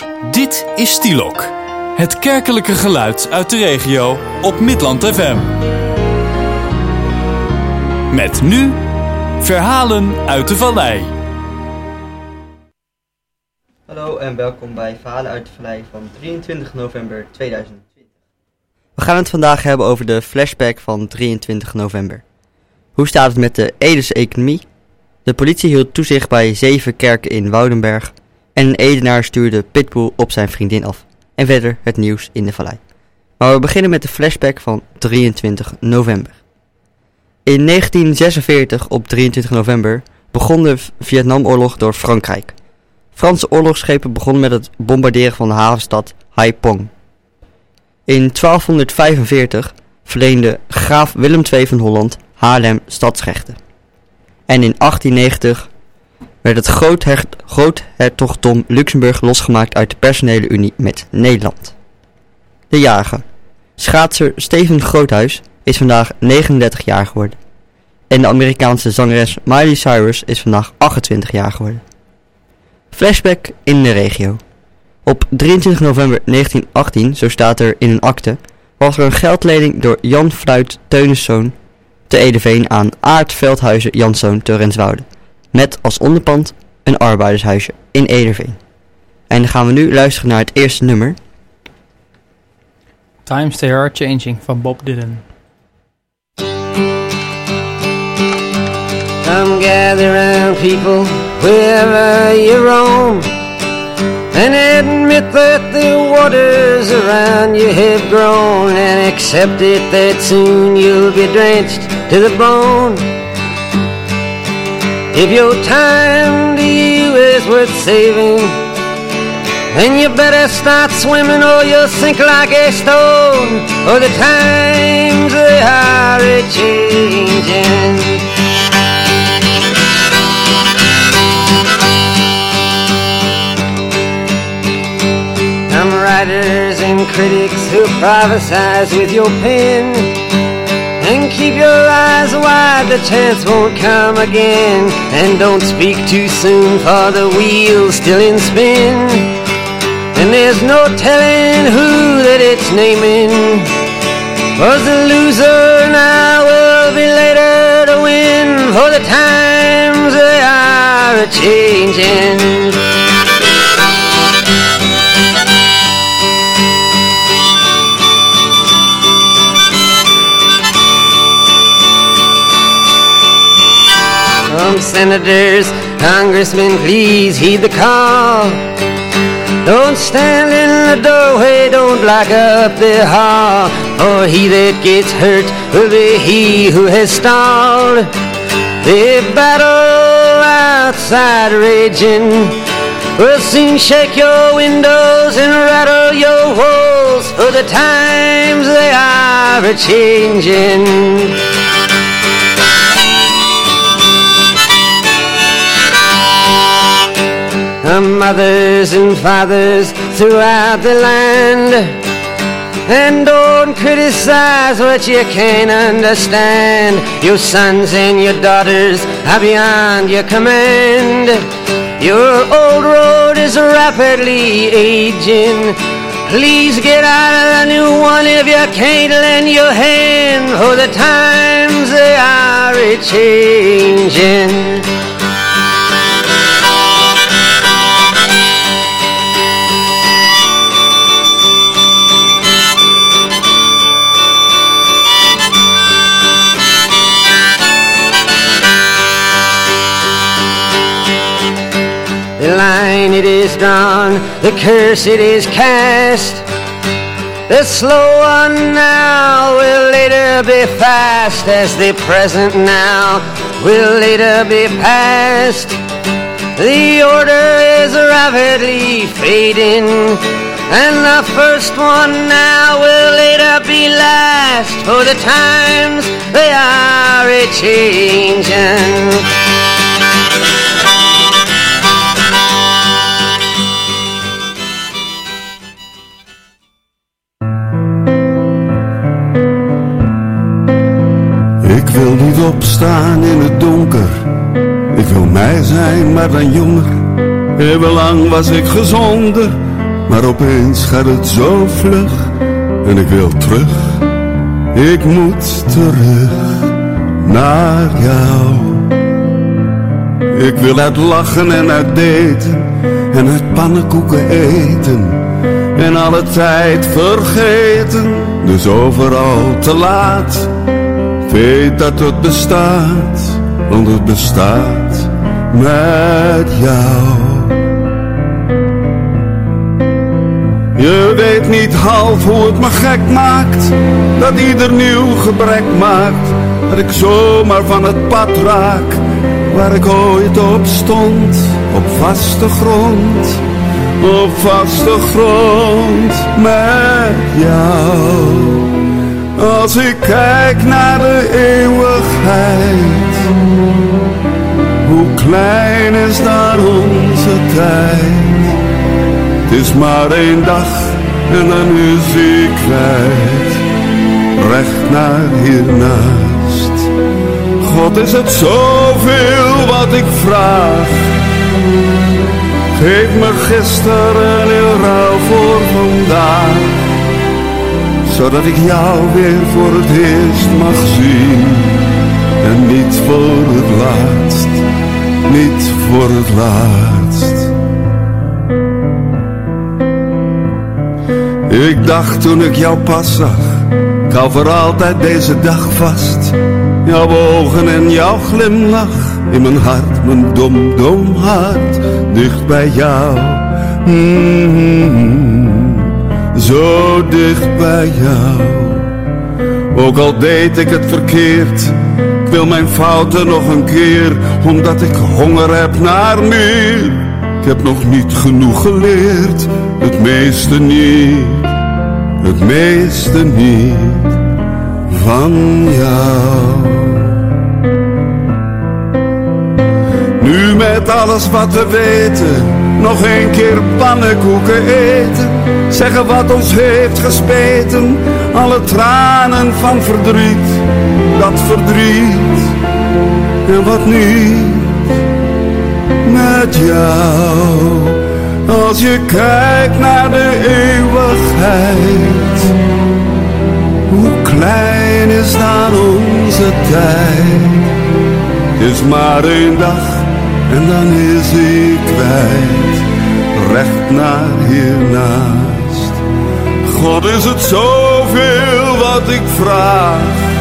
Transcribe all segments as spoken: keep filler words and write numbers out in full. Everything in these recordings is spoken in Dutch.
Dit is Stielok, het kerkelijke geluid uit de regio op Midland F M. Met nu verhalen uit de vallei. Hallo en welkom bij Verhalen uit de Vallei van drieëntwintig november tweeduizend twintig. We gaan het vandaag hebben over de flashback van drieëntwintig november. Hoe staat het met de Edese economie? De politie hield toezicht bij zeven kerken in Woudenberg en een Edenaar stuurde Pitbull op zijn vriendin af. En verder het nieuws in de vallei. Maar we beginnen met de flashback van drieëntwintig november. In negentien zesenveertig op drieëntwintig november begon de Vietnamoorlog door Frankrijk. Franse oorlogsschepen begonnen met het bombarderen van de havenstad Haiphong. In twaalfhonderdvijfenveertig verleende graaf Willem de Tweede van Holland Haarlem stadsrechten. En in achttiennegentig werd het groother- groothertogdom Luxemburg losgemaakt uit de personele unie met Nederland. De jarige. Schaatser Steven Groothuis is vandaag negenendertig jaar geworden. En de Amerikaanse zangeres Miley Cyrus is vandaag achtentwintig jaar geworden. Flashback in de regio. Op drieëntwintig november negentien achttien, zo staat er in een akte, was er een geldlening door Jan Fluit Teuniszoon te Edeveen aan Aart Veldhuizen Janszoon te Renswoude. Met als onderpand een arbeidershuisje in Ederveen. En dan gaan we nu luisteren naar het eerste nummer. Times They Are Changing van Bob Dylan. Come gather round people wherever you roam, and admit that the waters around you have grown, and accept it that soon you'll be drenched to the bone. If your time to you is worth saving, then you better start swimming or you'll sink like a stone, or the times they are a-changing. Some writers and critics who prophesize with your pen, and keep your eyes wide, the chance won't come again. And don't speak too soon, for the wheel's still in spin, and there's no telling who that it's naming. Was the loser now will be later to win, for the times they are a-changing. Some senators, congressmen, please heed the call. Don't stand in the doorway, don't block up the hall, for he that gets hurt will be he who has stalled. The battle outside raging will soon shake your windows and rattle your walls, for the times they are a-changing. Mothers and fathers throughout the land, and don't criticize what you can't understand. Your sons and your daughters are beyond your command. Your old road is rapidly aging. Please get out of the new one if you can't lend your hand, for the times they are a-changing. The line it is drawn, the curse it is cast. The slow one now will later be fast, as the present now will later be past. The order is rapidly fading, and the first one now will later be last, for the times they are a-changing. Ik wil niet opstaan in het donker, ik wil mij zijn, maar dan jonger. Eeuwenlang was ik gezonder, Maar opeens gaat het zo vlug en ik wil terug. Ik moet terug naar jou. Ik wil uit lachen en uit daten en uit pannenkoeken eten en alle tijd vergeten, dus overal te laat. Weet dat het bestaat, want het bestaat met jou. Je weet niet half hoe het me gek maakt, dat ieder nieuw gebrek maakt, dat ik zomaar van het pad raak, waar ik ooit op stond, op vaste grond, op vaste grond met jou. Als ik kijk naar de eeuwigheid, hoe klein is daar onze tijd. Het is maar één dag en dan is ik kwijt, recht naar hiernaast. God, is het zoveel wat ik vraag? Geef me gisteren in ruil voor vandaag, zodat ik jou weer voor het eerst mag zien. En niet voor het laatst, niet voor het laatst. Ik dacht toen ik jou pas zag, ik hou voor altijd deze dag vast. Jouw ogen en jouw glimlach in mijn hart, mijn dom, dom hart, dicht bij jou. Mm-hmm. Zo dicht bij jou. Ook al deed ik het verkeerd, ik wil mijn fouten nog een keer, omdat ik honger heb naar meer. Ik heb nog niet genoeg geleerd, het meeste niet, het meeste niet van jou. Nu met alles wat we weten, nog een keer pannenkoeken eten, zeggen wat ons heeft gespeten, alle tranen van verdriet, dat verdriet en wat niet met jou. Als je kijkt naar de eeuwigheid, hoe klein is dan onze tijd. Het is maar één dag en dan is ik kwijt, recht naar hiernaast. God, is het zoveel wat ik vraag?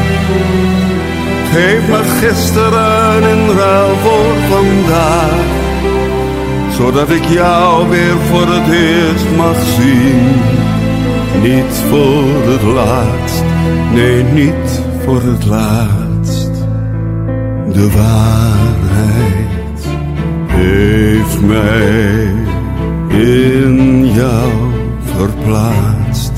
Geef me gisteren in ruil voor vandaag, zodat ik jou weer voor het eerst mag zien. Niet voor het laatst, nee, niet voor het laatst. De waarheid heeft mij in jou verplaatst.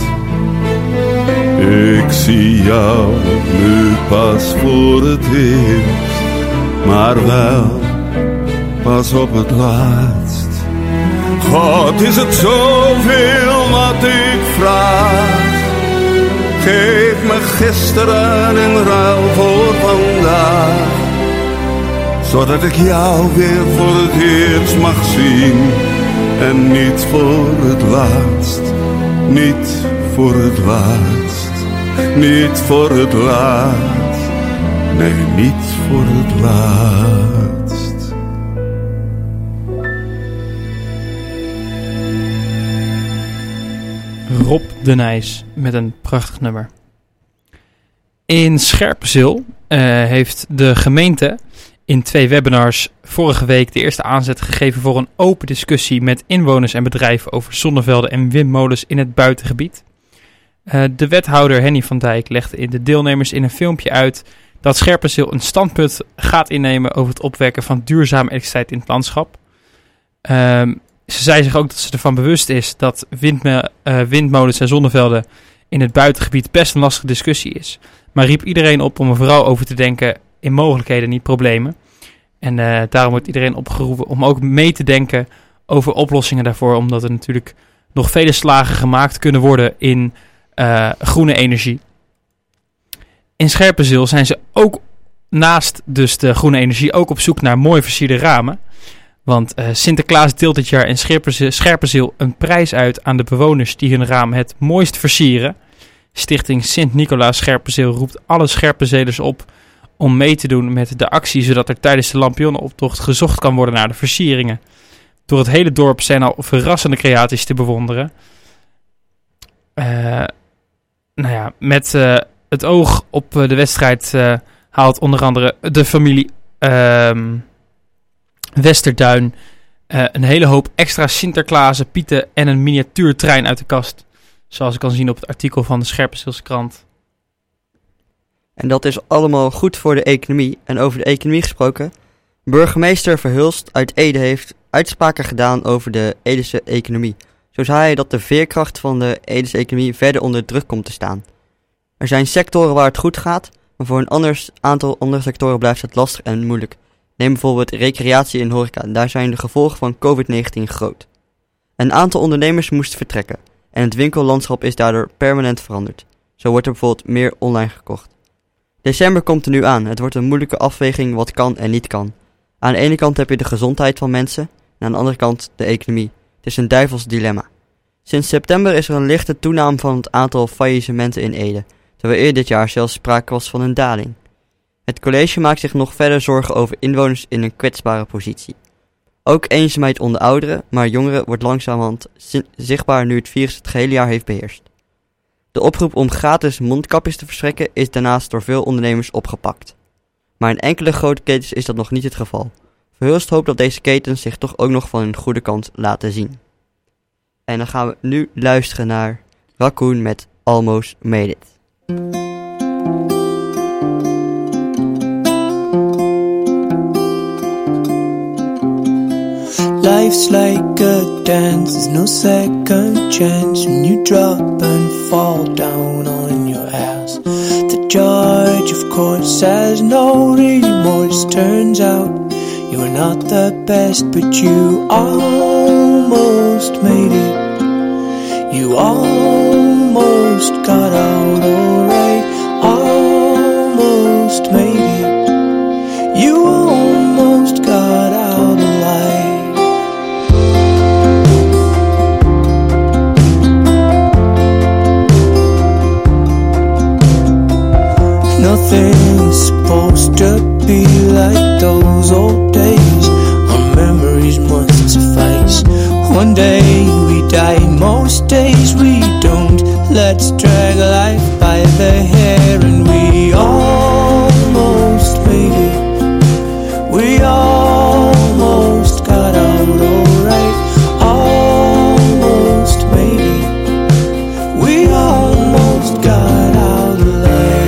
Ik zie jou nu pas voor het eerst, maar wel pas op het laatst. God, is het zoveel wat ik vraag? Geef me gisteren in ruil voor vandaag, zodat ik jou weer voor het eerst mag zien. En niet voor het laatst, niet voor het laatst, niet voor het laatst, nee, niet voor het laatst. Rob de Nijs met een prachtig nummer. In Scherpenzeel uh, heeft de gemeente in twee webinars vorige week de eerste aanzet gegeven voor een open discussie met inwoners en bedrijven over zonnevelden en windmolens in het buitengebied. Uh, de wethouder Henny van Dijk legde in de deelnemers in een filmpje uit dat Scherpenzeel een standpunt gaat innemen over het opwekken van duurzame elektriciteit in het landschap. Um, ze zei zich ook dat ze ervan bewust is dat windme- uh, windmolens en zonnevelden in het buitengebied best een lastige discussie is. Maar riep iedereen op om er vooral over te denken in mogelijkheden, niet problemen. En uh, daarom wordt iedereen opgeroepen om ook mee te denken over oplossingen daarvoor. Omdat er natuurlijk nog vele slagen gemaakt kunnen worden in uh, groene energie. In Scherpenzeel zijn ze ook naast dus de groene energie ook op zoek naar mooi versierde ramen. Want uh, Sinterklaas deelt dit jaar in Scherpenzeel, Scherpenzeel een prijs uit aan de bewoners die hun raam het mooist versieren. Stichting Sint-Nicolaas Scherpenzeel roept alle Scherpenzelers op om mee te doen met de actie, zodat er tijdens de lampionnenoptocht gezocht kan worden naar de versieringen. Door het hele dorp zijn al verrassende creaties te bewonderen. Uh, nou ja, met uh, het oog op uh, de wedstrijd uh, haalt onder andere de familie uh, Westerduin uh, een hele hoop extra Sinterklaasen, Pieten en een miniatuurtrein uit de kast. Zoals ik kan zien op het artikel van de Scherpenzeelse krant. En dat is allemaal goed voor de economie. En over de economie gesproken, burgemeester Verhulst uit Ede heeft uitspraken gedaan over de Edese economie. Zo zei hij dat de veerkracht van de Edese economie verder onder druk komt te staan. Er zijn sectoren waar het goed gaat, maar voor een ander aantal andere sectoren blijft het lastig en moeilijk. Neem bijvoorbeeld recreatie en horeca, daar zijn de gevolgen van covid negentien groot. Een aantal ondernemers moesten vertrekken en het winkellandschap is daardoor permanent veranderd. Zo wordt er bijvoorbeeld meer online gekocht. December komt er nu aan, het wordt een moeilijke afweging wat kan en niet kan. Aan de ene kant heb je de gezondheid van mensen en aan de andere kant de economie. Het is een duivels dilemma. Sinds september is er een lichte toename van het aantal faillissementen in Ede, terwijl eerder dit jaar zelfs sprake was van een daling. Het college maakt zich nog verder zorgen over inwoners in een kwetsbare positie. Ook eenzaamheid onder ouderen, maar jongeren wordt langzamerhand zichtbaar nu het virus het gehele jaar heeft beheerst. De oproep om gratis mondkapjes te verstrekken is daarnaast door veel ondernemers opgepakt. Maar in enkele grote ketens is dat nog niet het geval. Verhulst hoopt dat deze ketens zich toch ook nog van hun goede kant laten zien. En dan gaan we nu luisteren naar Raccoon met Almost Made It. Life's like a dance, there's no second chance when you drop and fall down on your ass. The judge, of course, has no remorse. Turns out you are not the best, but you almost made it. You almost got out alright, almost made it. You almost got out alive. Nothing's supposed to be like those old days. Our memories must suffice. One day we die, most days we don't. Let's drag life by the hair and we almost made it. We almost got out alright. Almost made it. We almost got out alive.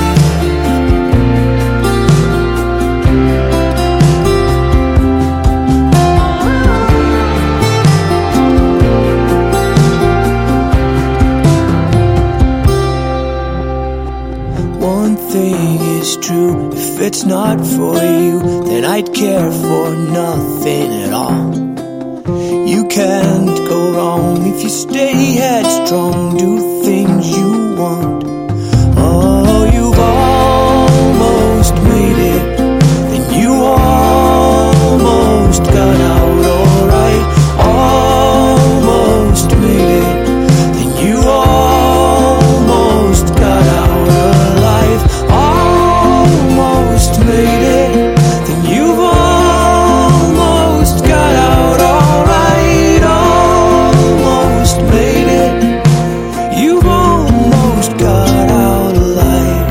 True, if it's not for you, then I'd care for nothing at all. You can't go wrong if you stay headstrong, do things you want. Oh, you've almost made it, then you almost got out alright. Almost made it, then you almost got out alive. Almost made it, then you've almost got out alright. Almost made it, you've almost got out alive.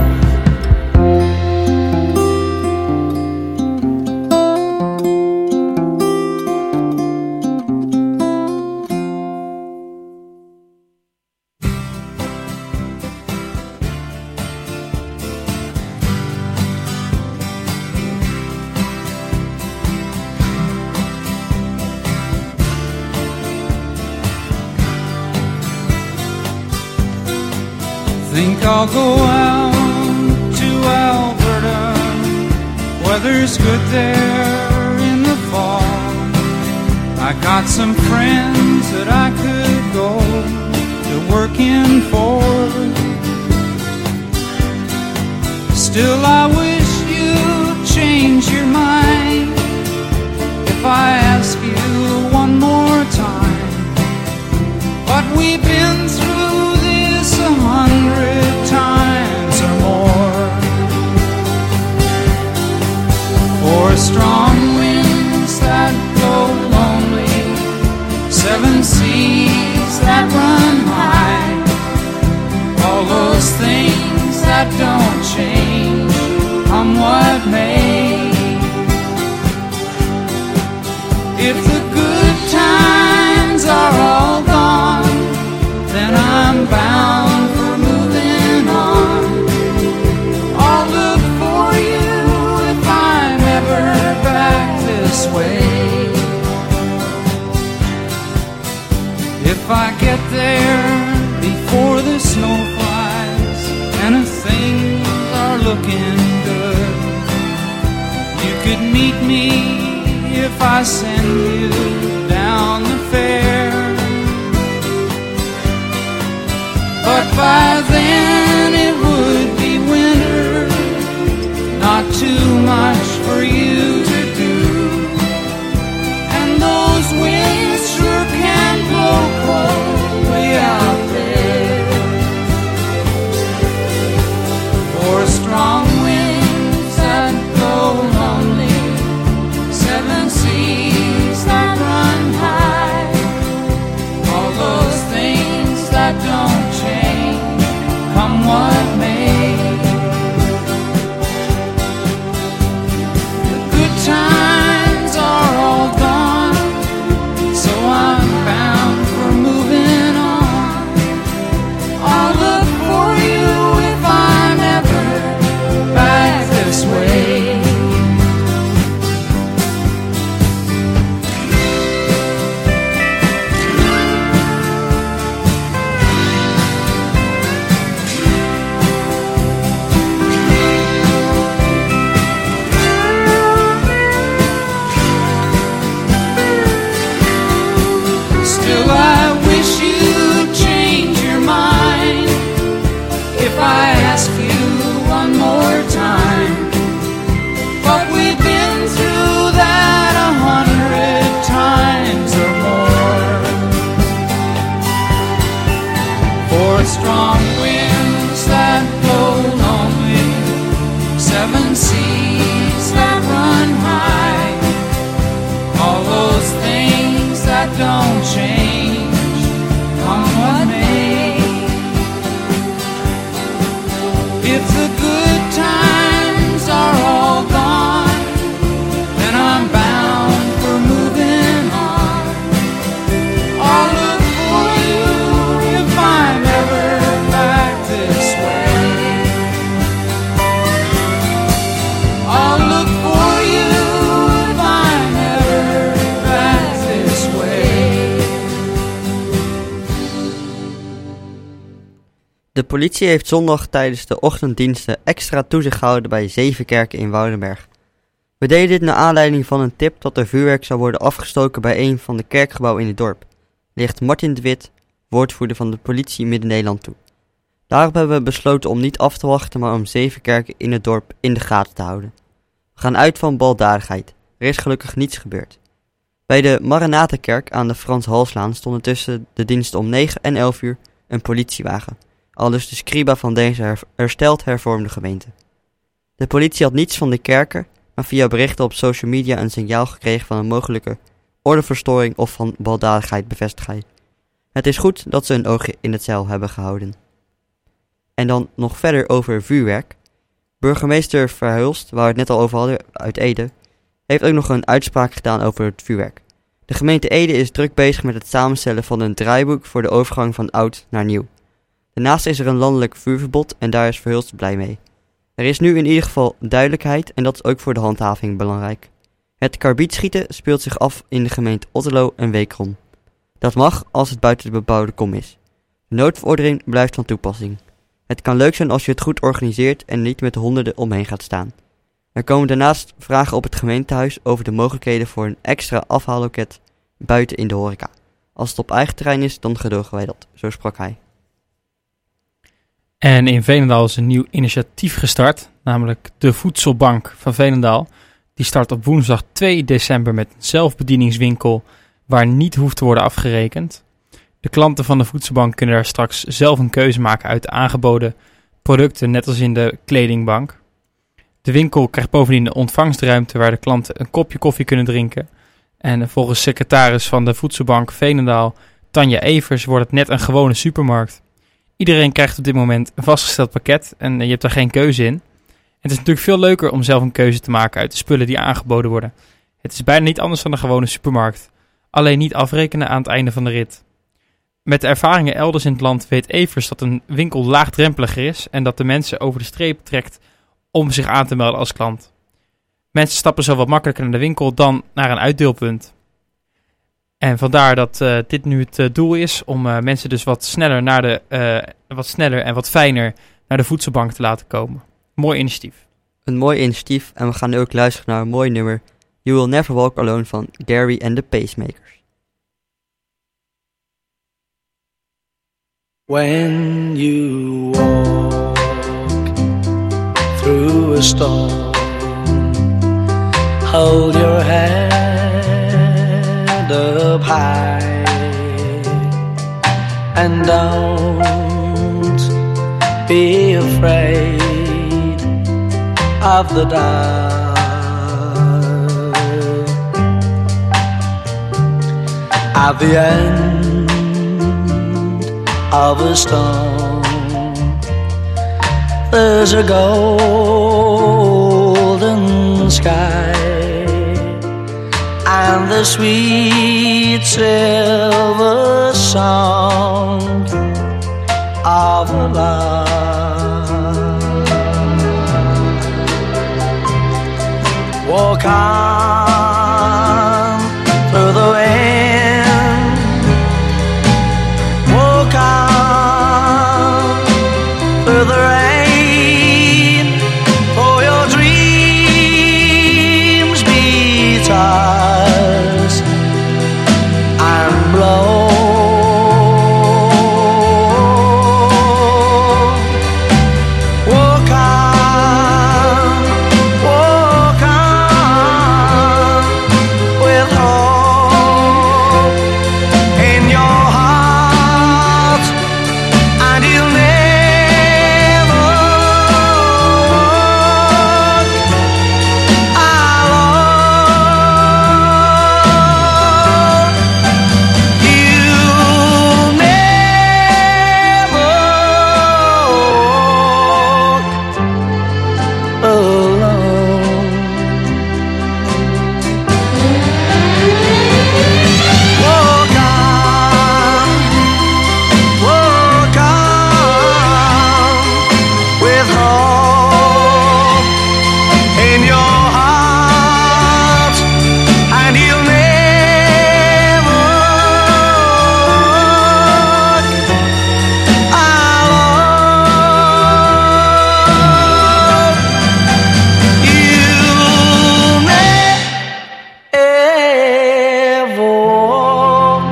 Think I'll go out to Alberta. Weather's good there in the fall. I got some friends that I could go to working for. Still I wish you'd change your mind. If I ask we've been through this a hundred times or more. For strong winds that go lonely, seven seas that run high, all those things that don't change, come what may. If the good times are all gone, then I'm bound for moving on. I'll look for you if I'm ever back this way. If I get there before the snow flies and things are looking good, you could meet me if I send you down the fair. But by then it would be winter, not too much for you to do, and those winds sure can blow cold way out there. For strong winds that go lonely, seven seas that run high, all those things that don't change, come what may. The good times are all gone, so I'm bound for moving on. I'll look for you if I'm ever back this way. Still I wish you'd change your mind if I ask you one more time. But we've been through that a hundred times or more. For strong winds that blow lonely, seven seas that run high, all those things that don't change, come what may. If the good times are all gone, then I'm bound for moving on. I'll look for you if I'm ever back this way. I'll look for you if I'm ever back this way. De politie heeft zondag tijdens de ochtenddiensten extra toezicht gehouden bij zeven kerken in Woudenberg. We deden dit naar aanleiding van een tip dat er vuurwerk zou worden afgestoken bij een van de kerkgebouwen in het dorp, ligt Martin de Wit, woordvoerder van de politie Midden-Nederland, toe. Daarop hebben we besloten om niet af te wachten, maar om zeven kerken in het dorp in de gaten te houden. We gaan uit van baldadigheid. Er is gelukkig niets gebeurd. Bij de Maranatenkerk aan de Frans Halslaan stonden tussen de diensten om negen en elf uur een politiewagen, aldus de scriba van deze her- hersteld hervormde gemeente. De politie had niets van de kerken, maar via berichten op social media een signaal gekregen van een mogelijke ordeverstoring of van baldadigheid, bevestigt hij. Het is goed dat ze een oogje in het zeil hebben gehouden. En dan nog verder over vuurwerk. Burgemeester Verhulst, waar we het net al over hadden, uit Ede, heeft ook nog een uitspraak gedaan over het vuurwerk. De gemeente Ede is druk bezig met het samenstellen van een draaiboek voor de overgang van oud naar nieuw. Daarnaast is er een landelijk vuurverbod en daar is Verhulst blij mee. Er is nu in ieder geval duidelijkheid en dat is ook voor de handhaving belangrijk. Het karbietschieten speelt zich af in de gemeente Otterlo en Wekerom. Dat mag als het buiten de bebouwde kom is. De noodverordening blijft van toepassing. Het kan leuk zijn als je het goed organiseert en niet met honderden omheen gaat staan. Er komen daarnaast vragen op het gemeentehuis over de mogelijkheden voor een extra afhaalloket buiten in de horeca. Als het op eigen terrein is, dan gedogen wij dat, zo sprak hij. En in Veenendaal is een nieuw initiatief gestart, namelijk de Voedselbank van Veenendaal. Die start op woensdag twee december met een zelfbedieningswinkel waar niet hoeft te worden afgerekend. De klanten van de voedselbank kunnen daar straks zelf een keuze maken uit de aangeboden producten, net als in de kledingbank. De winkel krijgt bovendien een ontvangstruimte waar de klanten een kopje koffie kunnen drinken. En volgens secretaris van de voedselbank Veenendaal, Tanja Evers, wordt het net een gewone supermarkt. Iedereen krijgt op dit moment een vastgesteld pakket en je hebt daar geen keuze in. Het is natuurlijk veel leuker om zelf een keuze te maken uit de spullen die aangeboden worden. Het is bijna niet anders dan een gewone supermarkt. Alleen niet afrekenen aan het einde van de rit. Met de ervaringen elders in het land weet Evers dat een winkel laagdrempeliger is en dat de mensen over de streep trekt om zich aan te melden als klant. Mensen stappen zo wat makkelijker naar de winkel dan naar een uitdeelpunt. En vandaar dat uh, dit nu het uh, doel is om uh, mensen dus wat sneller, naar de, uh, wat sneller en wat fijner naar de voedselbank te laten komen. Mooi initiatief. Een mooi initiatief en we gaan nu ook luisteren naar een mooi nummer. You Will Never Walk Alone van Gary and the Pacemakers. When you walk through a storm, hold your head up high and don't be afraid of the dark. At the end of a storm, there's a golden sky and the sweet silver song of love. Walk on through the wind, walk on through the rain, for your dreams be tossed and blown. Walk on, walk on with hope in your heart, and you'll never walk alone. You'll never walk alone. Walk on, walk on with hope in your heart, and you'll never walk alone. You'll never walk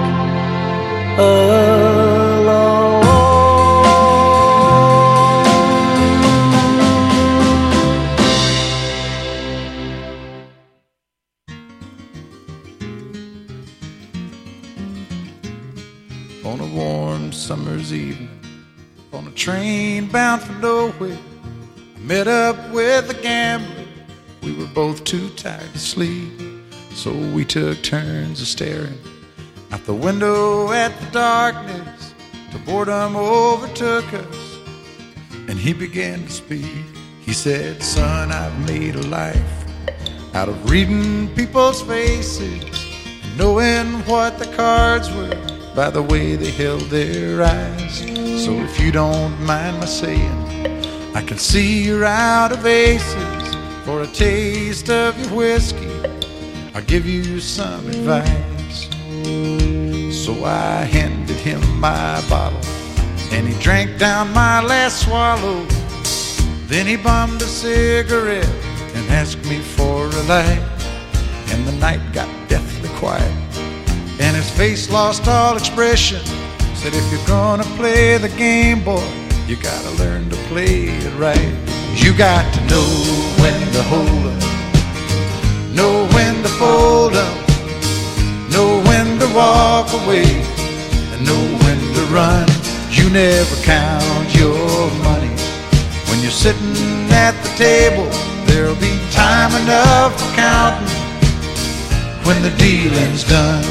On a warm summer's evening, on a train bound for nowhere, I met up with a gambler. We were both too tired to sleep, so we took turns of staring out the window at the darkness. The boredom overtook us, and he began to speak. He said, "Son, I've made a life out of reading people's faces and knowing what the cards were by the way they held their eyes. So if you don't mind my saying, I can see you're out of aces. For a taste of your whiskey, I'll give you some advice." So I handed him my bottle, and he drank down my last swallow. Then he bummed a cigarette and asked me for a light. And the night got deathly quiet, and his face lost all expression. Said, "If you're gonna play the game, boy, you gotta learn to play it right. You got to know when to hold up, know when to fold up, know when to walk away, and know when run. You never count your money. When you're sitting at the table, there'll be time enough for counting when the dealing's done.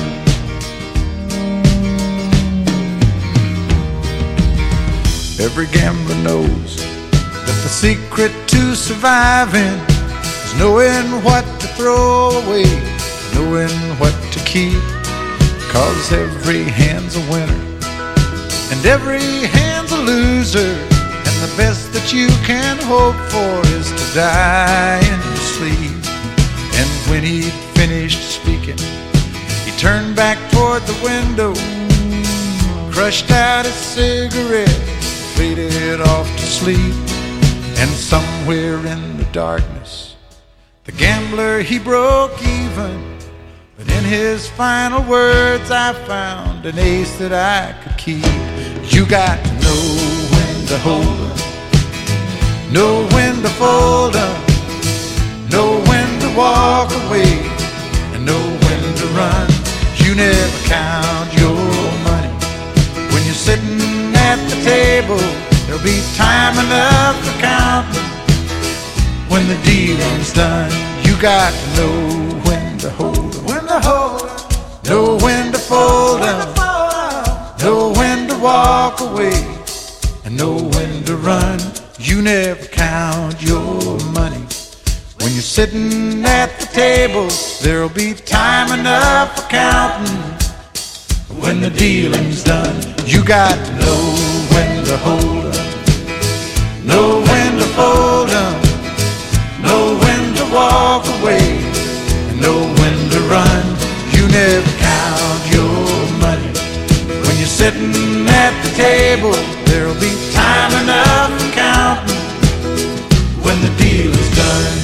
Every gambler knows that the secret to surviving is knowing what to throw away, knowing what to keep. 'Cause every hand's a winner and every hand's a loser, and the best that you can hope for is to die in your sleep. And when he'd finished speaking, he turned back toward the window, crushed out a cigarette, faded off to sleep. And somewhere in the darkness, the gambler, he broke even. But in his final words, I found an ace that I could keep. You got to know when to hold 'em, know when to fold 'em, know when to walk away, and know when to run. You never count your money. When you're sitting at the table, there'll be time enough for counting when the dealing's done. You got to know when to hold 'em, when to hold 'em, know when to fold 'em, know when to walk away, and know when to run. You never count your money. When you're sitting at the table, there'll be time enough for counting when the dealing's done. You got to know when to hold 'em, know when to fold 'em, know when to walk away, and know when to run. You never count your money. When you're sitting at the table, there'll be time enough for counting when the deal is done.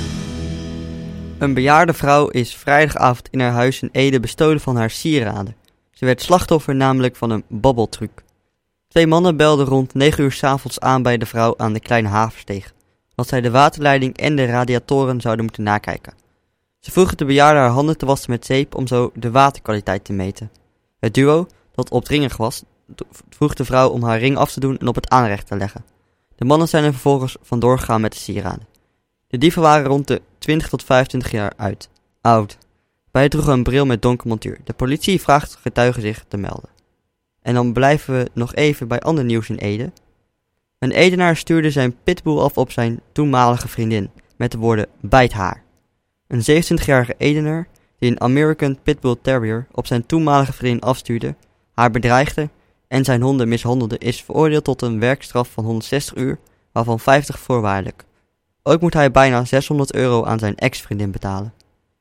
Een bejaarde vrouw is vrijdagavond in haar huis in Ede bestolen van haar sieraden. Ze werd slachtoffer namelijk van een babbeltruc. Twee mannen belden rond negen uur 's avonds aan bij de vrouw aan de Kleine Havensteeg, dat zij de waterleiding en de radiatoren zouden moeten nakijken. Ze vroegen de bejaarde haar handen te wassen met zeep om zo de waterkwaliteit te meten. Het duo, dat opdringerig was, vroeg de vrouw om haar ring af te doen en op het aanrecht te leggen. De mannen zijn er vervolgens vandoor gegaan met de sieraden. De dieven waren rond de twintig tot vijfentwintig jaar uit, oud. Beiden droegen een bril met donker montuur. De politie vraagt getuigen zich te melden. En dan blijven we nog even bij ander nieuws in Ede. Een Edenaar stuurde zijn pitbull af op zijn toenmalige vriendin met de woorden bijt haar. Een zevenentwintigjarige Edenaar die een American Pitbull Terrier op zijn toenmalige vriendin afstuurde, haar bedreigde en zijn honden mishandelde, is veroordeeld tot een werkstraf van honderdzestig uur, waarvan vijftig voorwaardelijk. Ook moet hij bijna zeshonderd euro aan zijn ex-vriendin betalen.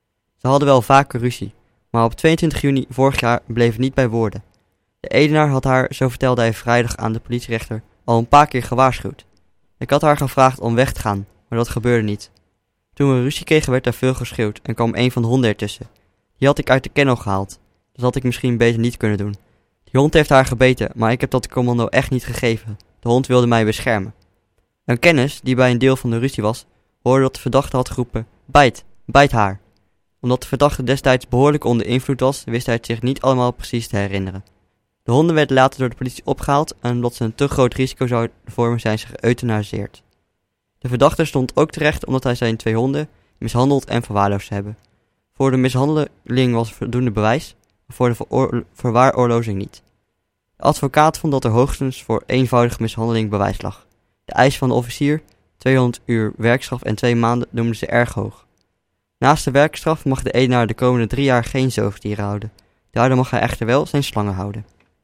Ze hadden wel vaker ruzie, maar op tweeëntwintig juni vorig jaar bleef het niet bij woorden. De Edenaar had haar, zo vertelde hij vrijdag aan de politierechter, al een paar keer gewaarschuwd. Ik had haar gevraagd om weg te gaan, maar dat gebeurde niet. Toen we ruzie kregen werd er veel geschreeuwd en kwam een van de honden ertussen. Die had ik uit de kennel gehaald. Dat had ik misschien beter niet kunnen doen. Die hond heeft haar gebeten, maar ik heb dat commando echt niet gegeven. De hond wilde mij beschermen. Een kennis, die bij een deel van de ruzie was, hoorde dat de verdachte had geroepen, bijt, bijt haar. Omdat de verdachte destijds behoorlijk onder invloed was, wist hij het zich niet allemaal precies te herinneren. De honden werden later door de politie opgehaald en omdat ze een te groot risico zouden vormen zijn ze geëuthanaseerd. De verdachte stond ook terecht omdat hij zijn twee honden mishandeld en verwaarloosd hebben. Voor de mishandeling was voldoende bewijs, maar voor de veroor- verwaarloozing niet. De advocaat vond dat er hoogstens voor eenvoudige mishandeling bewijs lag. De eis van de officier, tweehonderd uur werkstraf en twee maanden, noemden ze erg hoog. Naast de werkstraf mag de Edenaar de komende drie jaar geen zoogdieren houden. Daardoor mag hij echter wel zijn slangen houden.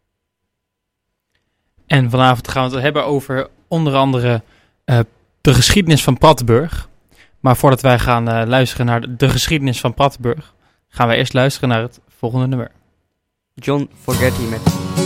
En vanavond gaan we het hebben over onder andere uh, de geschiedenis van Prattenburg. Maar voordat wij gaan uh, luisteren naar de, de geschiedenis van Prattenburg, gaan wij eerst luisteren naar het volgende nummer. John Fogerty met...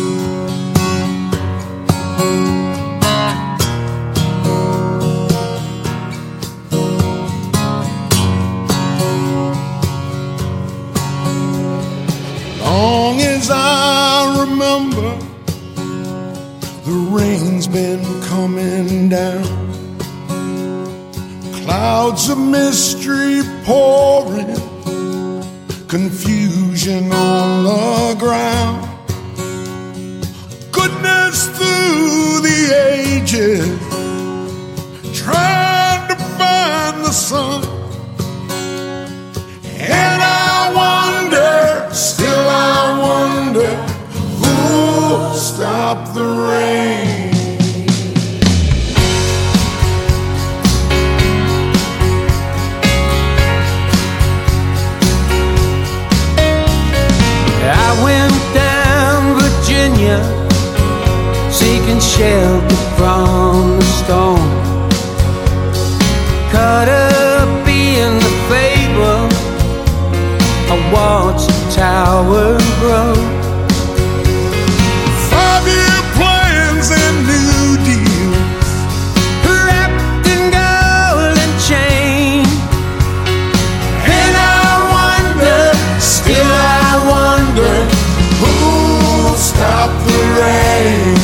Long as I remember, the rain's been coming down. Clouds of mystery pouring, confusion on the ground. Good searched through the ages, trying to find the sun. And I wonder, still I wonder, who'll stop the rain? I went down Virginia, seeking shelter from the storm. Caught up in the fable, I watched the tower grow. Five-year plans and New Deals, wrapped in golden chain. and I wonder, still I wonder, who'll stop the rain?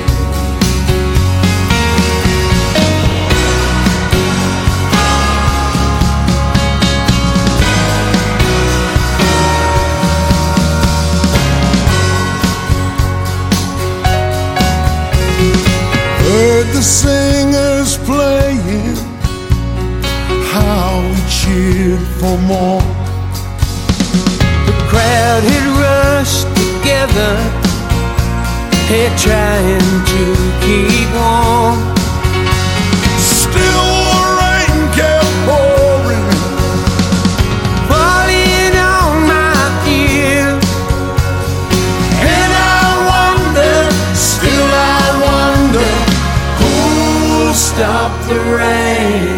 Heard the singers playing, how we cheered for more. The crowd had rushed together, here trying to keep warm. Still the rain kept pouring, Falling on my ear. and I wonder, still I wonder, who'll stop the rain?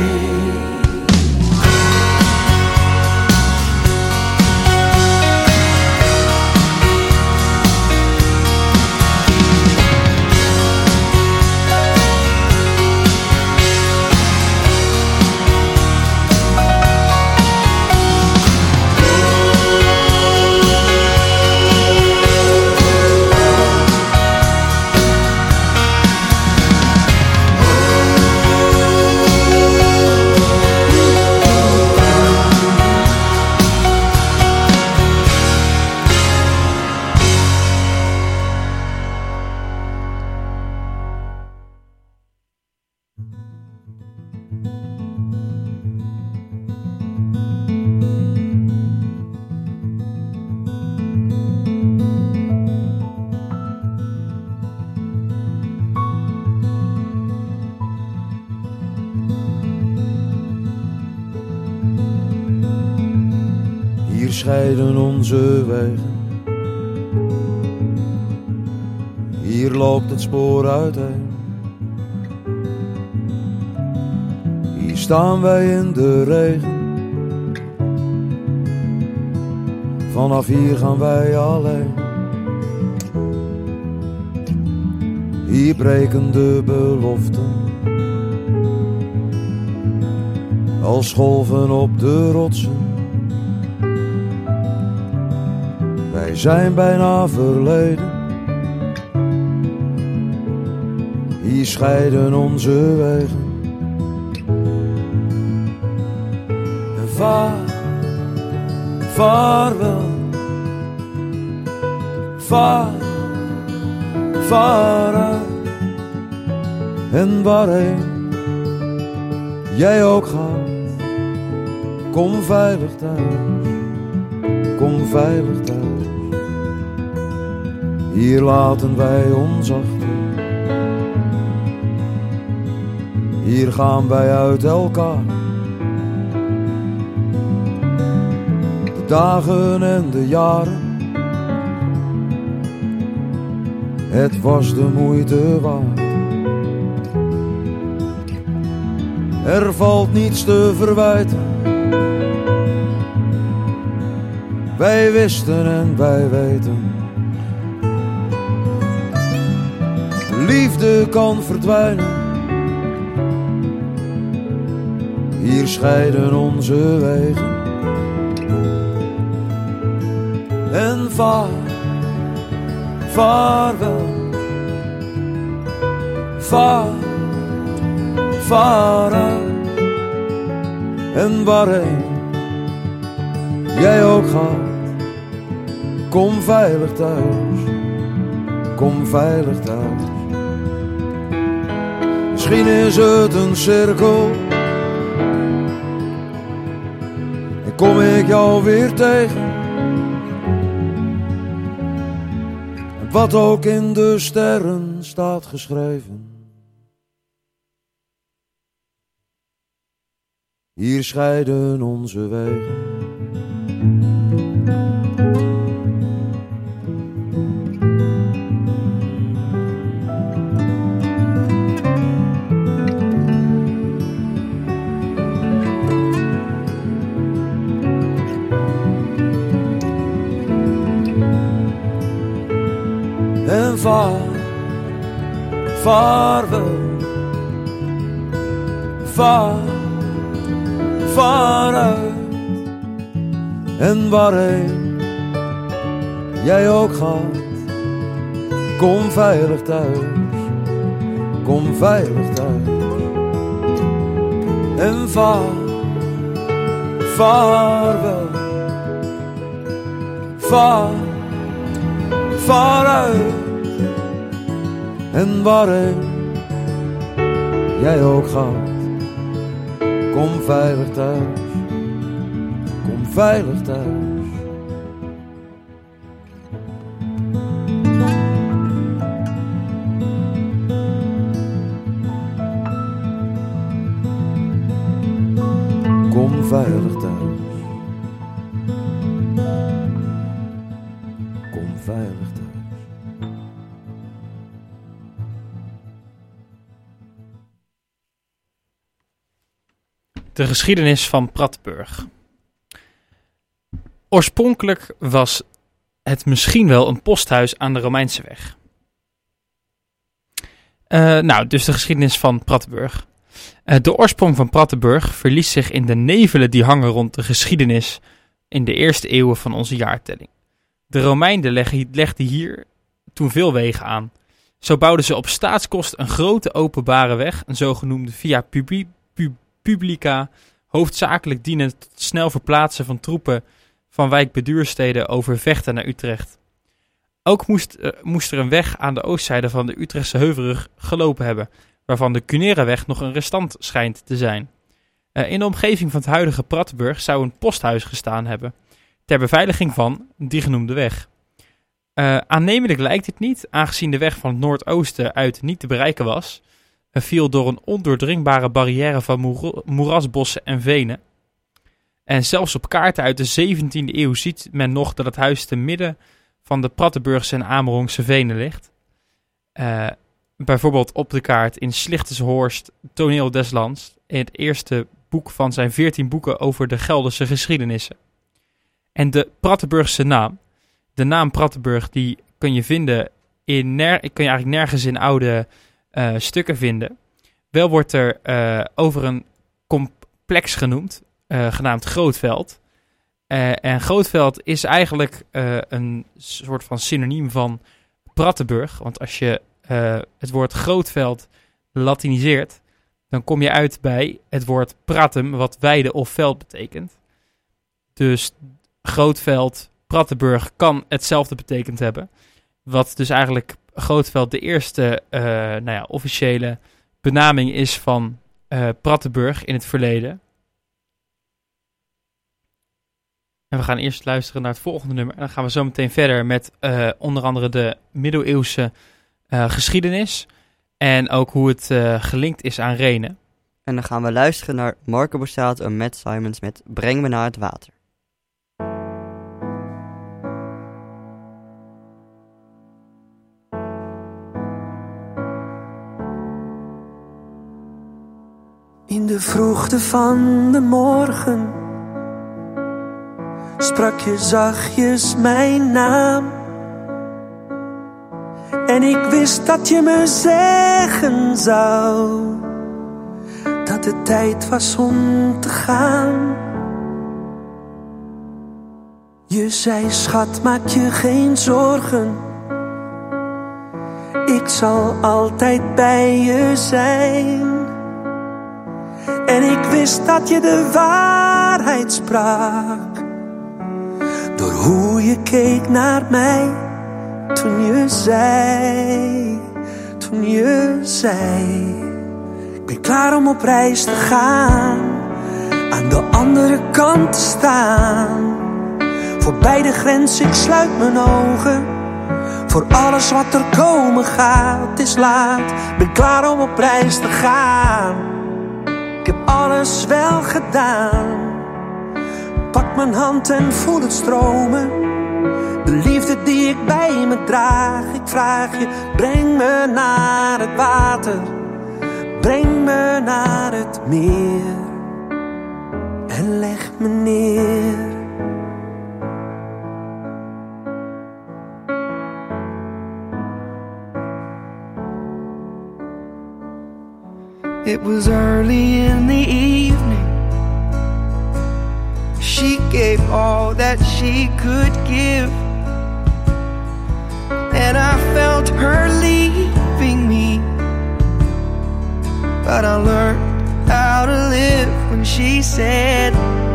Hier scheiden onze wegen, hier loopt het spoor uiteen. Hier staan wij in de regen, vanaf hier gaan wij alleen. Hier breken de beloften, als golven op de rotsen. Wij zijn bijna verleden, hier scheiden onze wegen. En vaar, vaarwel, vaar, vaar uit. En waarheen jij ook gaat, kom veilig thuis, kom veilig thuis. Hier laten wij ons achter, hier gaan wij uit elkaar. De dagen en de jaren, het was de moeite waard. Er valt niets te verwijten, wij wisten en wij weten. Liefde kan verdwijnen, hier scheiden onze wegen. En vaar, vaarwel, vaar, vaar uit. En waarheen jij ook gaat, kom veilig thuis, kom veilig thuis. misschien is het een cirkel. En kom ik jou weer tegen. En wat ook in de sterren staat geschreven. Hier scheiden onze wegen. En vaar, vaarwel, vaar, vaar uit. En waarheen jij ook gaat, kom veilig thuis, kom veilig thuis. En vaar, vaarwel, vaar, vaar uit. En waarheen jij ook gaat, kom veilig thuis, kom veilig thuis. Kom veilig thuis, kom veilig thuis. De geschiedenis van Prattenburg. Oorspronkelijk was het misschien wel een posthuis aan de Romeinse weg. Uh, nou, dus de geschiedenis van Prattenburg. Uh, de oorsprong van Prattenburg verliest zich in de nevelen die hangen rond de geschiedenis in de eerste eeuwen van onze jaartelling. De Romeinen legden hier toen veel wegen aan. Zo bouwden ze op staatskosten een grote openbare weg, een zogenoemde via publi- pub- publica, hoofdzakelijk dienend tot het snel verplaatsen van troepen van wijkbeduursteden over Vechten naar Utrecht. Ook moest, uh, moest er een weg aan de oostzijde van de Utrechtse Heuvelrug gelopen hebben, waarvan de Cuneraweg nog een restant schijnt te zijn. Uh, in de omgeving van het huidige Prattenburg zou een posthuis gestaan hebben, ter beveiliging van die genoemde weg. Uh, aannemelijk lijkt het niet, aangezien de weg van het noordoosten uit niet te bereiken was, uh, viel door een ondoordringbare barrière van moer- moerasbossen en venen. En zelfs op kaarten uit de zeventiende eeuw ziet men nog dat het huis te midden van de Prattenburgse en Amerongse venen ligt. Uh, bijvoorbeeld op de kaart in Slichtenshorst, Toneel des Lands, in het eerste boek van zijn veertien boeken over de Gelderse geschiedenissen. En de Prattenburgse naam, de naam Prattenburg, die kun je vinden in ner- kun je eigenlijk nergens in oude uh, stukken vinden. Wel wordt er uh, over een complex genoemd, uh, genaamd Grootveld. Uh, en Grootveld is eigenlijk uh, een soort van synoniem van Prattenburg. Want als je uh, het woord Grootveld latiniseert, dan kom je uit bij het woord pratum, wat weide of veld betekent. Dus Grootveld, Prattenburg kan hetzelfde betekend hebben. Wat dus eigenlijk Grootveld de eerste uh, nou ja, officiële benaming is van uh, Prattenburg in het verleden. En we gaan eerst luisteren naar het volgende nummer. En dan gaan we zo meteen verder met uh, onder andere de middeleeuwse uh, geschiedenis. En ook hoe het uh, gelinkt is aan Renen. En dan gaan we luisteren naar Marco Borsato en Matt Simons met Breng me naar het water. In de vroegte van de morgen sprak je zachtjes mijn naam. En ik wist dat je me zeggen zou dat het tijd was om te gaan. Je zei, schat, maak je geen zorgen, ik zal altijd bij je zijn. En ik wist dat je de waarheid sprak door hoe je keek naar mij toen je zei, toen je zei, Ben klaar om op reis te gaan, aan de andere kant te staan. Voorbij de grens, ik sluit mijn ogen. Voor alles wat er komen gaat, het is laat. Ben klaar om op reis te gaan. Ik heb alles wel gedaan. Pak mijn hand en voel het stromen. De liefde die ik bij me draag. Ik vraag je, breng me naar het water. Breng me naar het meer. En leg me neer. It was early in the evening. She gave all that she could give, and I felt her leaving me. But I learned how to live when she said,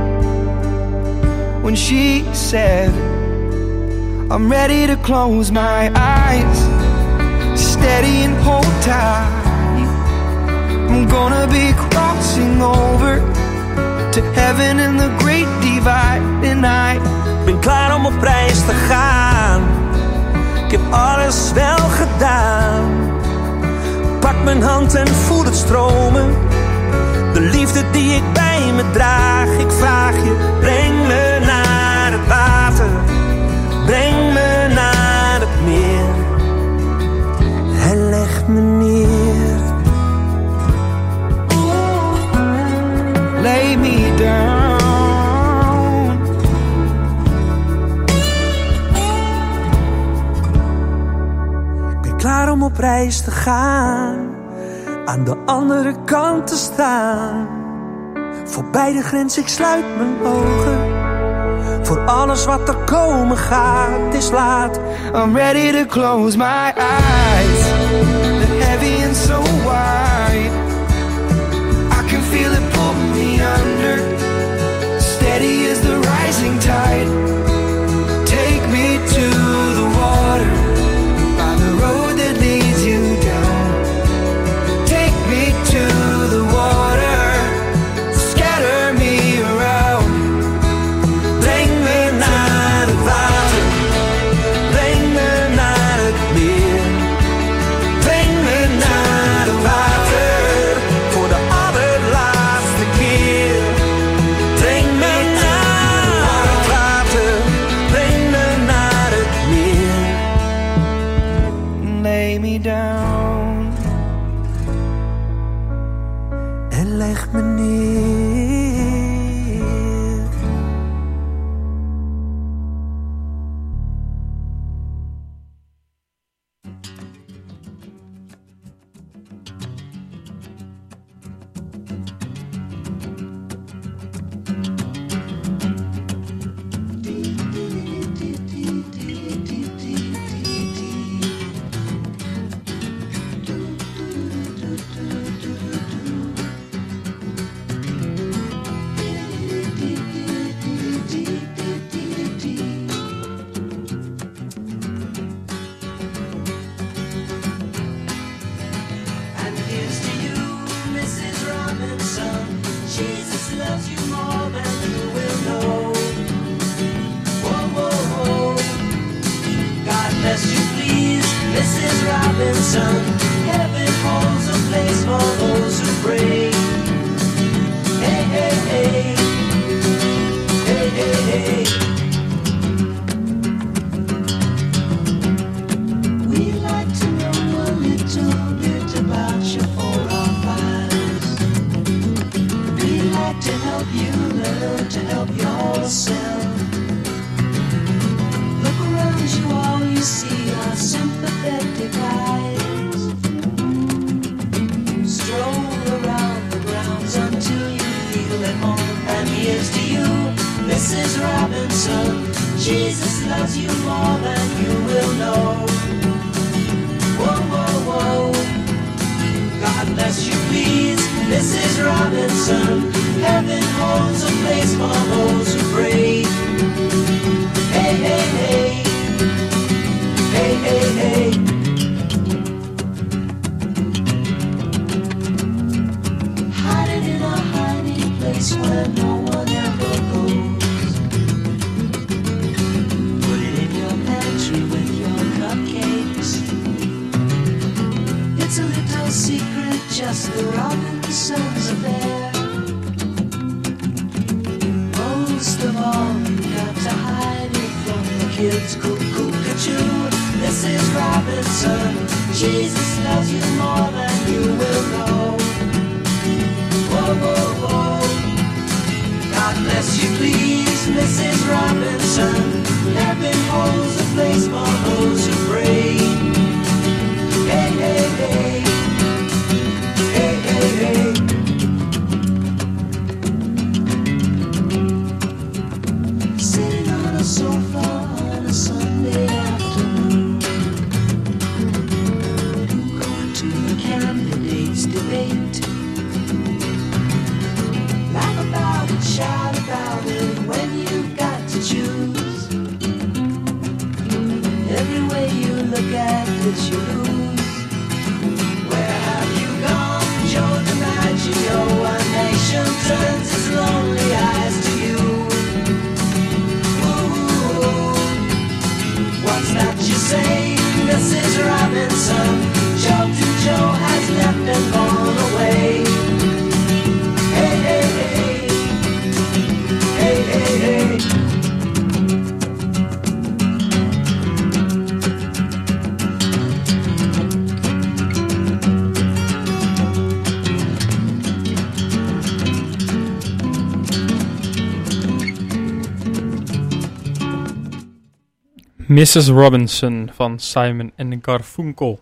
when she said, I'm ready to close my eyes, steady and hold tight. I'm gonna be crossing over to heaven in the great divide tonight. Ben klaar om op reis te gaan. Ik heb alles wel gedaan. Pak mijn hand en voel het stromen. De liefde die ik bij me draag. Ik vraag je, breng me naar het water. Breng me naar het meer. En leg me neer. Lay me down. Ik ben klaar om op reis te gaan, aan de andere kant te staan. Voorbij de grens, ik sluit mijn ogen. Voor alles wat er komen gaat, het is laat. I'm ready to close my eyes. They're heavy and so wide. I can feel it pull me under, steady as the rising tide. Take me to the water, by the road that leads you down. Take me to the water, scatter me around. Breng me naar het water, breng me naar het meer. Breng me naar het water, voor de allerlaatste keer. Breng me naar het water, breng me naar het meer. Lay me down. En leg me neer. And here's to you, Missus Robinson. Jesus loves you more than you will know. Whoa, whoa, whoa. God bless you, please, Missus Robinson. Heaven holds a place for those who pray. Hey, hey, hey. Hey, hey, hey. We'd like to know a little bit about your four or fives. We'd like to help you learn to help yourself. Look around you, all you see are sympathetic eyes. Stroll around the grounds until you feel at home. And here's to you, Missus Robinson. Jesus loves you more than you will know. Whoa, whoa, whoa. God bless you, please, Missus Robinson. Heaven holds a place for those who pray. Hey, hey, hey. Hey, hey, hey. It's a little secret, just the Robinsons affair. Most of all, you got to hide it from the kids. Cuckoo-ca-choo, this is Robinson. Jesus loves you more than you will know. Whoa, whoa, whoa. God bless you, please, Missus Robinson. Heaven holds a place for those who pray. Hey, hey, hey. Hey, hey, hey. Sitting on a sofa on a Sunday afternoon, going to the candidates' debate. Laugh about it, shout about it when you've got to choose. Every way you look at it, you lose. Where have you gone, Joe DiMaggio? A nation turns its lonely eyes to you. Ooh, what's that you say, Missus Robinson? Joe to Joe has left and gone away. Hey, hey, hey. Hey, hey, hey. missus Robinson van Simon en Garfunkel.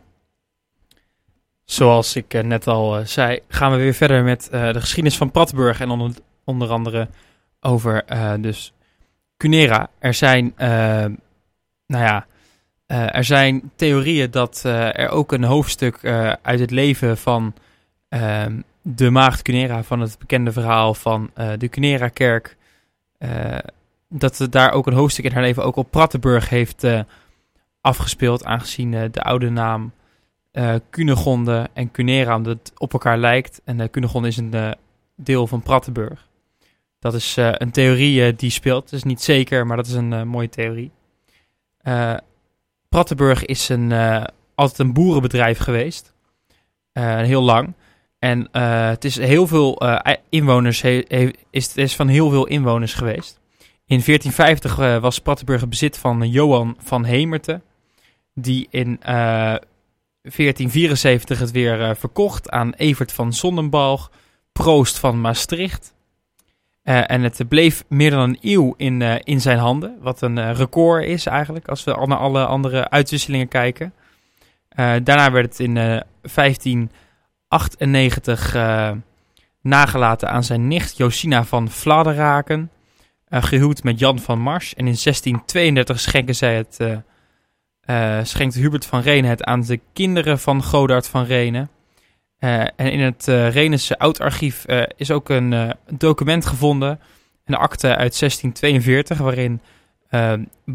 Zoals ik uh, net al uh, zei, gaan we weer verder met uh, de geschiedenis van Prattenburg. En onder, onder andere over uh, dus Cunera. Er zijn, uh, nou ja, uh, er zijn theorieën dat uh, er ook een hoofdstuk uh, uit het leven van uh, de maagd Cunera, van het bekende verhaal van uh, de Cunera-kerk, uh, dat het daar ook een hoofdstuk in haar leven ook op Prattenburg heeft uh, afgespeeld, aangezien uh, de oude naam uh, Cunegonde en Cunera omdat het op elkaar lijkt. En uh, Cunegonde is een uh, deel van Prattenburg. Dat is uh, een theorie uh, die speelt. Dat is niet zeker, maar dat is een uh, mooie theorie. Uh, Prattenburg is een, uh, altijd een boerenbedrijf geweest. Uh, heel lang. En uh, het is heel veel uh, inwoners, he, he, is, het is van heel veel inwoners geweest. In veertien vijftig uh, was Prattenburg het bezit van Johan van Hemerte, die in uh, veertien vierenzeventig het weer uh, verkocht aan Evert van Sondenbalg, proost van Maastricht. Uh, en het bleef meer dan een eeuw in, uh, in zijn handen, wat een uh, record is eigenlijk, als we al naar alle andere uitwisselingen kijken. Uh, daarna werd het in uh, vijftien achtennegentig uh, nagelaten aan zijn nicht Josina van Vladeraken, uh, gehuwd met Jan van Mars. En in zestien tweeëndertig schenken zij het, uh, uh, schenkt Hubert van Renen het aan de kinderen van Godard van Renen. Uh, en in het uh, Renense oudarchief uh, is ook een uh, document gevonden, een akte uit zestien tweeënveertig, waarin uh,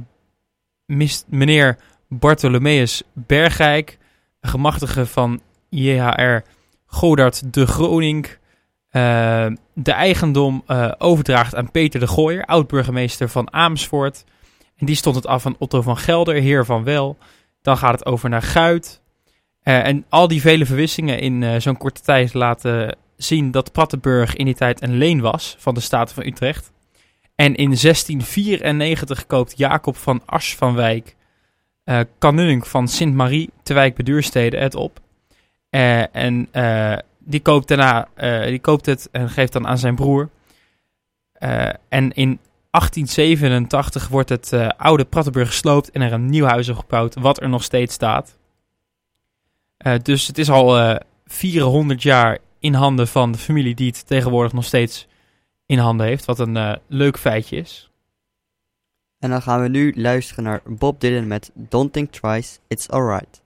mis, meneer Bartholomeus Bergijk, gemachtige van J H R Godard de Groning, uh, de eigendom uh, overdraagt aan Peter de Gooier, oud-burgemeester van Amersfoort. En die stond het af van Otto van Gelder, heer van Wel. Dan gaat het over naar Guit. Uh, en al die vele verwissingen in uh, zo'n korte tijd laten zien dat Prattenburg in die tijd een leen was van de Staten van Utrecht. En in zestien vierennegentig koopt Jacob van Asch van Wijk, uh, kanunnik van Sint-Marie te Wijk bij Duurstede, het op. Uh, en uh, die koopt daarna uh, die koopt het en geeft dan aan zijn broer. Uh, en in achttien zevenentachtig wordt het uh, oude Prattenburg gesloopt en er een nieuw huis opgebouwd, wat er nog steeds staat. Uh, dus het is al uh, vierhonderd jaar in handen van de familie die het tegenwoordig nog steeds in handen heeft. Wat een uh, leuk feitje is. En dan gaan we nu luisteren naar Bob Dylan met Don't Think Twice, It's Alright.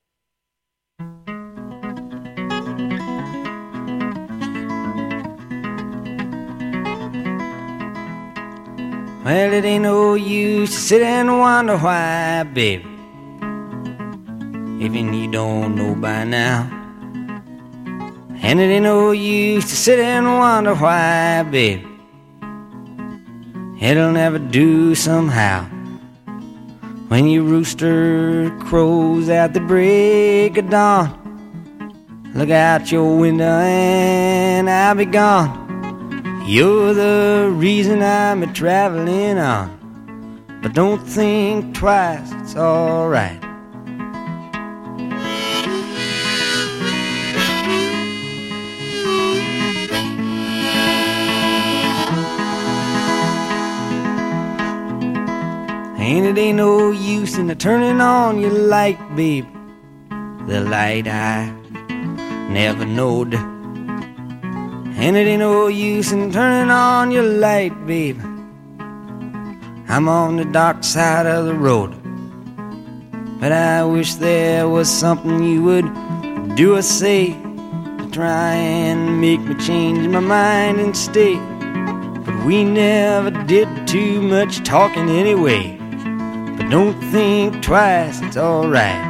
Well, it ain't no use to sit and wonder why, baby. Even you don't know by now. And it ain't no use to sit and wonder why, baby. It'll never do somehow. When your rooster crows at the break of dawn, look out your window and I'll be gone. You're the reason I'm a traveling on. But don't think twice, it's alright. And it ain't no use in turning on your light, babe. The light I never knowed. And it ain't no use in turning on your light, babe. I'm on the dark side of the road. But I wish there was something you would do or say to try and make me change my mind and stay. But we never did too much talking anyway. But don't think twice, it's alright.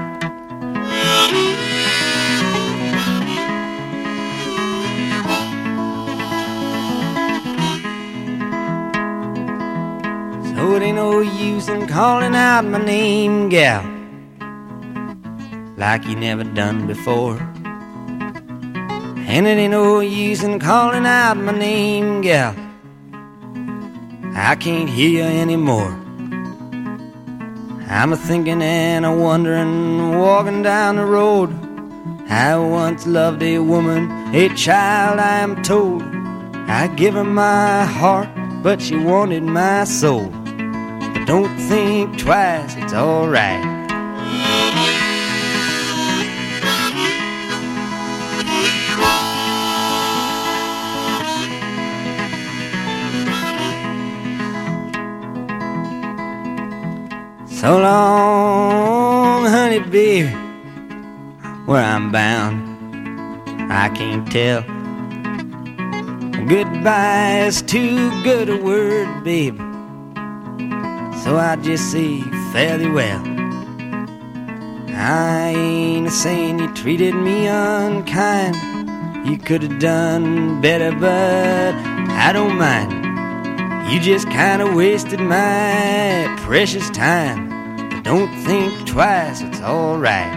So it ain't no use in calling out my name, gal, like you never done before. And it ain't no use in calling out my name, gal, I can't hear you anymore. I'm a-thinking and a-wondering, walking down the road. I once loved a woman, a child I am told. I give her my heart, but she wanted my soul. But don't think twice, it's alright. So long, honey, baby, where I'm bound, I can't tell. Goodbye is too good a word, babe, so I just say fairly well. I ain't saying you treated me unkind. You could have done better, but I don't mind. You just kind of wasted my precious time. But don't think twice, it's alright.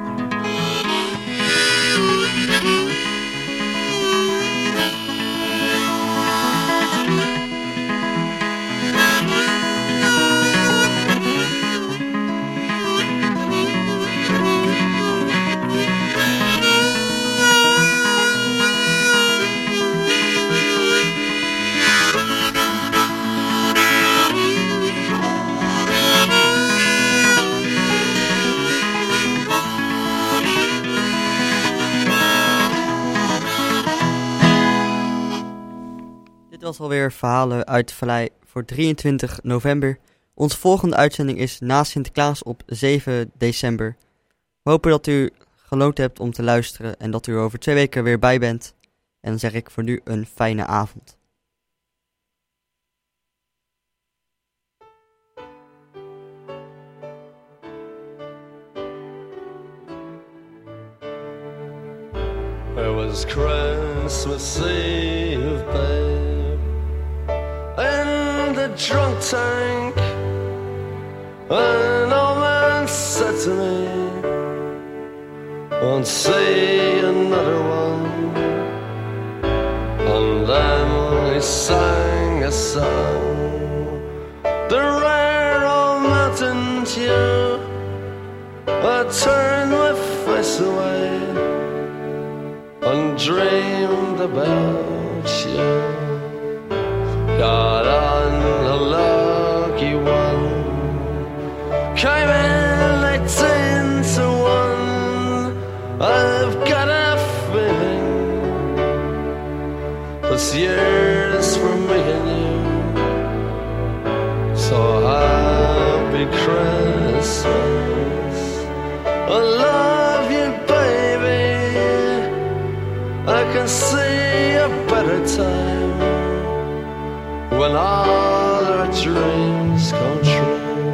Dit was alweer Verhalen uit de Vallei voor drieëntwintig november. Onze volgende uitzending is na Sinterklaas op zeven december. We hopen dat u genoten hebt om te luisteren en dat u er over twee weken weer bij bent. En dan zeg ik voor nu een fijne avond. It was Christmas Eve, babe, in the drunk tank. An old man said to me, won't see another one. And then he sang a song, the rare old mountain dew. I turned my face away and dreamed about you. Got on a lucky one, came in eighteen to one. I've got a feeling this year's for me and you. So happy Christmas, I love you, baby. I can see a better time when all our dreams come true.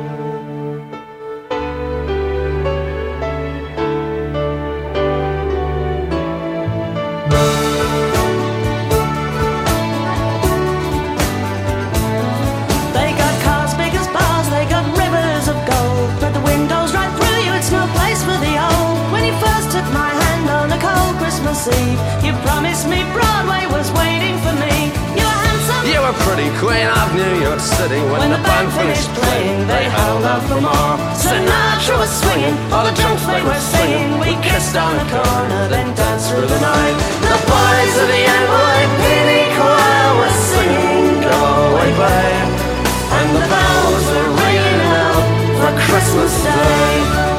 They got cars big as bars, they got rivers of gold, but the windows right through you, it's no place for the old. When you first took my hand on a cold Christmas Christmas Eve. You promised me Broadway was waiting for me. You were handsome. You were pretty queen of New York City. When, When the band finished playing, they held out for more. Sinatra was swinging, all the drunks they were singing. We kissed on the corner, then danced through the night. The boys of the N Y P D choir were singing Go Away Babe, And the bells were ringing out for Christmas Day.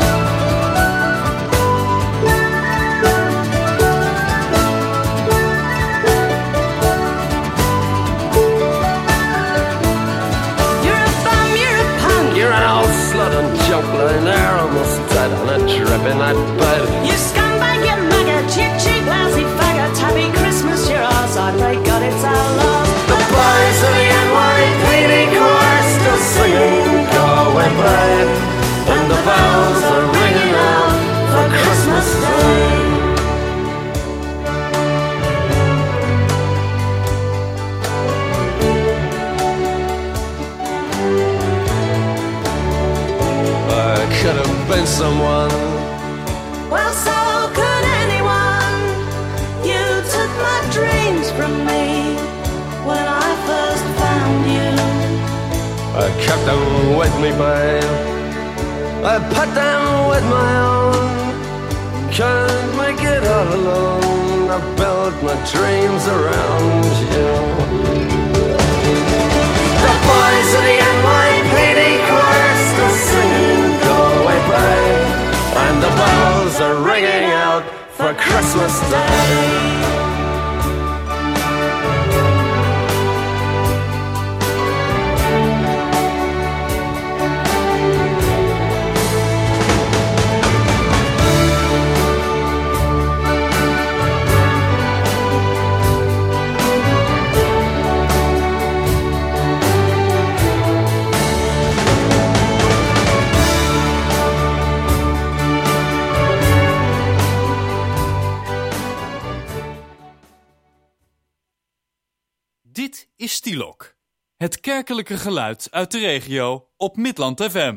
You're a bum, you're a punk. You're an old slut and junk lying there almost dead on a dripping that bed. You scumbag, you maggot, you cheap, lousy faggot. Happy Christmas, you're ours. I pray God it's our love. The boys of the N Y P D choir still singing Go Away Babe, and the bells are ringing out for Christmas Day. I could have been someone. Well, so could anyone. You took my dreams from me when I first found you. I kept them with me, babe. I put them with my own. Can't make it all alone. I built my dreams around you. The boys of the N Y P D choir still singing Go Away Babe, and the bells are ringing out for Christmas Day. Dit is Stilok. Het kerkelijke geluid uit de regio op Midland F M.